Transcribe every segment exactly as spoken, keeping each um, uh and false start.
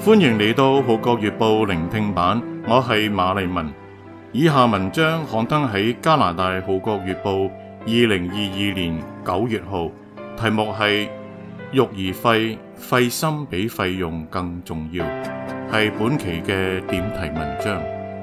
歡迎嚟到《號角月報》聆聽版，我係馬麗文。以下文章刊登喺加拿大《號角月報》二零二二年九月號，題目係育兒費，費心比費用更重要，係本期嘅點題文章。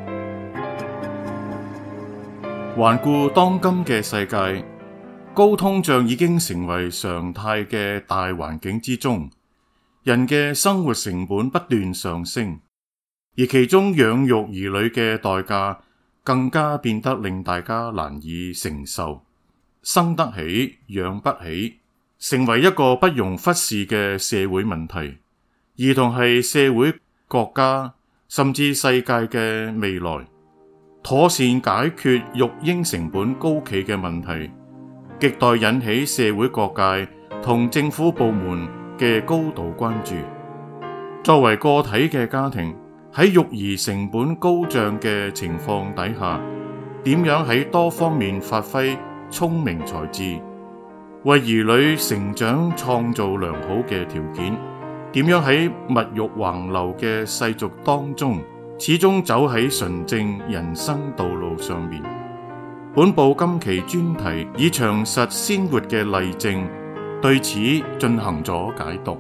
環顧當今嘅世界，高通脹已經成為常態嘅大環境之中，人嘅生活成本不斷上升，而其中養育兒女嘅代價更加變得令大家難以承受。生得起，養不起，成為一個不容忽視嘅社會問題。兒童係社會、國家甚至世界嘅未來。妥善解決育嬰成本高企嘅問題，亟待引起社會各界同政府部門嘅高度關注。作為個體嘅家庭，喺育兒成本高漲嘅情況底下，點樣喺多方面發揮聰明才智，為兒女成長創造良好嘅條件？點樣喺物欲橫流嘅世俗當中，始終走喺純正人生道路上面？本報今期專題以詳實鮮活嘅例證對此進行咗解讀。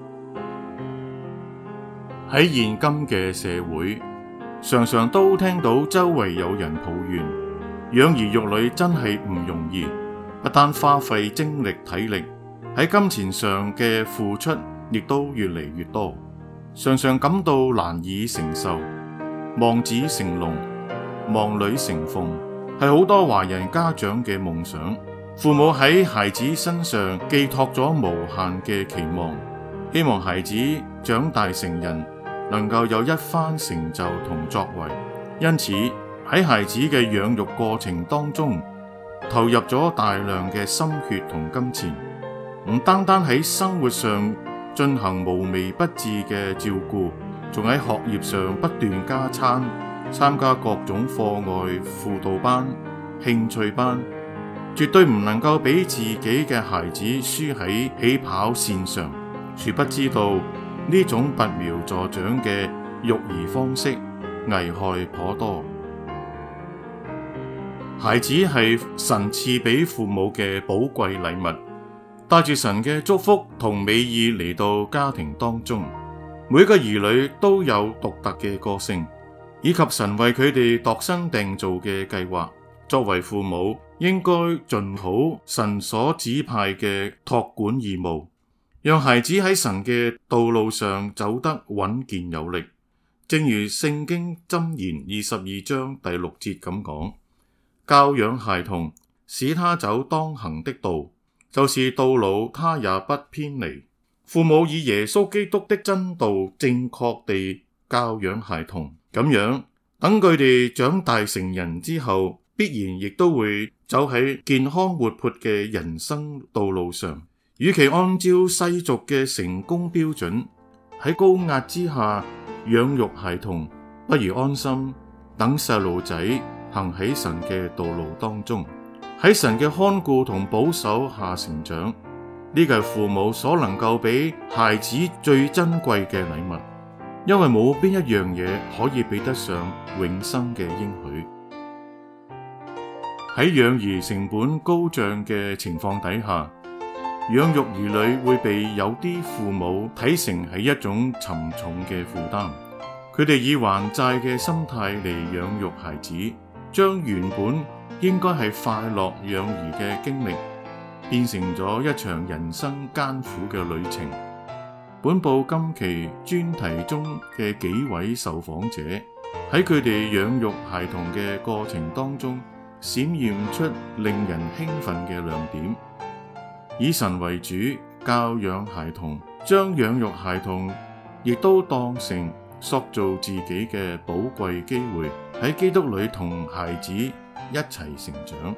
喺現今嘅社會，常常都聽到周圍有人抱怨，養兒育女真係唔容易，不單花費精力體力，喺金錢上嘅付出亦都越嚟越多，常常感到難以承受。望子成龍，望女成鳳，係好多華人家長嘅夢想。父母喺孩子身上寄託咗無限嘅期望，希望孩子長大成人，能夠有一番成就同作為。因此喺孩子嘅養育過程當中，投入咗大量嘅心血同金錢，唔單單喺生活上進行無微不至嘅照顧，仲喺學業上不斷加餐，參加各種課外輔導班、興趣班，絕對唔能夠俾自己嘅孩子輸喺起跑線上。殊不知道呢種拔苗助長嘅育兒方式危害頗多。孩子係神賜俾父母嘅寶貴禮物，帶住神嘅祝福同美意嚟到家庭當中。每個兒女都有獨特嘅個性，以及神為佢哋度身訂造嘅計劃。作為父母，應該盡好神所指派嘅託管義務，讓孩子喺神嘅道路上走得穩健有力。正如聖經箴言二十二章第六節咁講，教養孩童，使他走當行的道，就是到老他也不偏離。父母以耶穌基督的真道正確地教養孩童，咁樣等佢哋長大成人之後，必然亦都會走喺健康活潑嘅人生道路上。與其按照世俗嘅成功標準喺高壓之下養育孩童，不如安心等細路仔行喺神嘅道路當中，喺神嘅看顧同保守下成長。呢個係父母所能夠俾孩子最珍貴嘅禮物，因為冇邊一樣嘢可以比得上永生嘅應許。喺養兒成本高漲嘅情況底下，養育兒女會被有啲父母睇成係一種沉重嘅負擔。佢哋以還債嘅心態嚟養育孩子，將原本應該係快樂養兒嘅經歷變成咗一場人生艱苦嘅旅程。本報今期專題中嘅幾位受訪者喺佢哋養育孩童嘅過程當中，閃現出令人興奮嘅亮點。以神為主，教養孩童，將養育孩童亦都當成塑造自己嘅寶貴機會，喺基督裏同孩子一齊成長。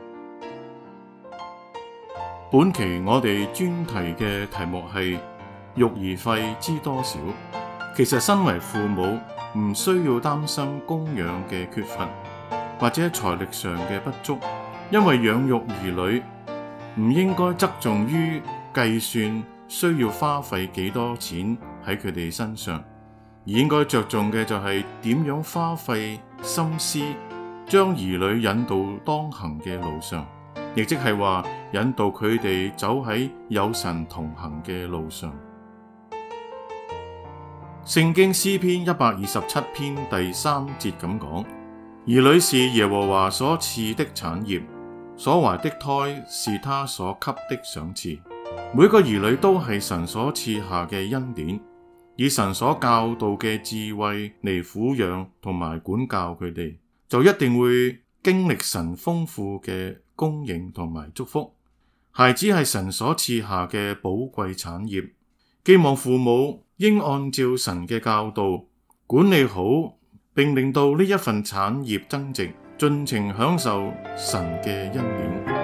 本期我哋專題嘅題目係育兒費知多少。其實身為父母唔需要擔心供養嘅缺乏或者財力上嘅不足，因為養育兒女唔應該側重於計算需要花費幾多錢喺佢哋身上， 而應該着重嘅就係點樣花費心思，將兒女引導當行嘅路上，亦即係話引導佢哋走喺有神同行嘅路上。聖經詩篇一百二十七篇第三節咁講：兒女是耶和華所賜的產業，所懷的胎是他所給的賞賜。每個兒女都係神所賜下嘅恩典，以神所教導嘅智慧嚟撫養同埋管教佢哋，就一定會經歷神豐富嘅供應同埋祝福。孩子係神所賜下嘅寶貴產業，希望父母應按照神嘅教導管理好，並令到呢一份產業增值，盡情享受神嘅恩典。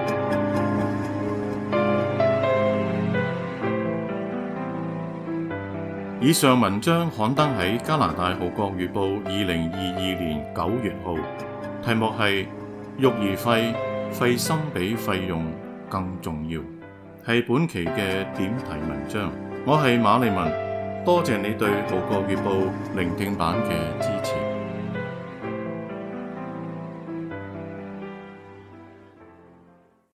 以上文章刊登喺加拿大《號角月報》二零二二年九月號，題目係育兒費，費心比費用更重要，係本期嘅點題文章。我係馬利文，多謝你對《號角月報》聆聽版嘅支持。